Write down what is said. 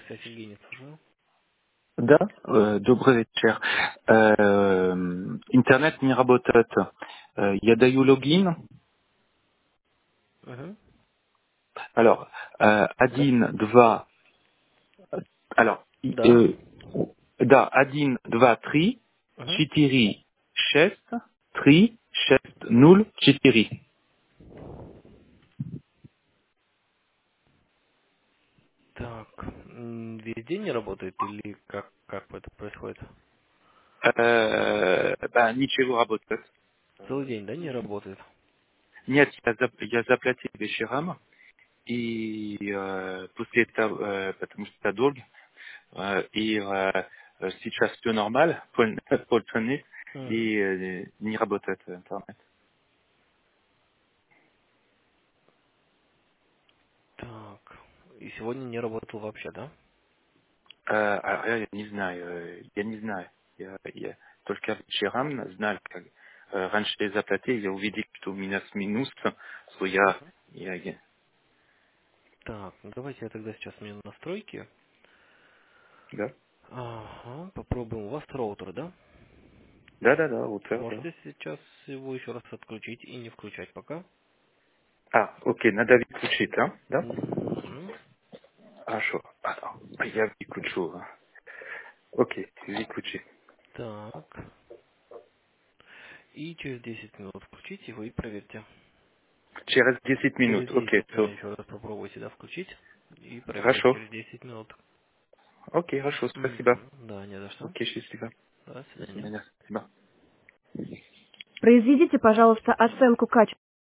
Связь Евгений, слушаю. Да, добрый вечер. Интернет не работает. Я даю логин. Угу. Alors, Да. один, два, alors, Да. да, один, два, три, Угу. четыре, шесть, три, шесть, нуль, четыре. Так, везде не работает или как это происходит? Да, ничего работает. Целый день, да, не работает? Нет, я заплатил вечером, и после этого, потому что это долго, и сейчас все нормально, полтонны, Угу. и не работает интернет. Так, и сегодня не работал вообще, да? Я не знаю, я не знаю. Я только вечером знал, как раньше я заплатил, я увидел, что у меня с минус, что я- Так, ну давайте я тогда сейчас сменю настройки. да, Ага, попробуем. У вас роутер, да? да, утро, да. Можете сейчас его еще раз отключить и не включать пока? Окей, надо выключить, да? Угу. Хорошо. Я выключу. Окей, выключи. Так. И через 10 минут включите его и проверьте. Через 10 Через минут, окей, 10 все. еще раз попробуйте, да, включить. И проверять Хорошо. через 10 минут. Окей, хорошо, спасибо. Мгм. Да, не за что. Окей, счастливо. До До свидания. свидания. Спасибо. Произведите, пожалуйста, оценку качества.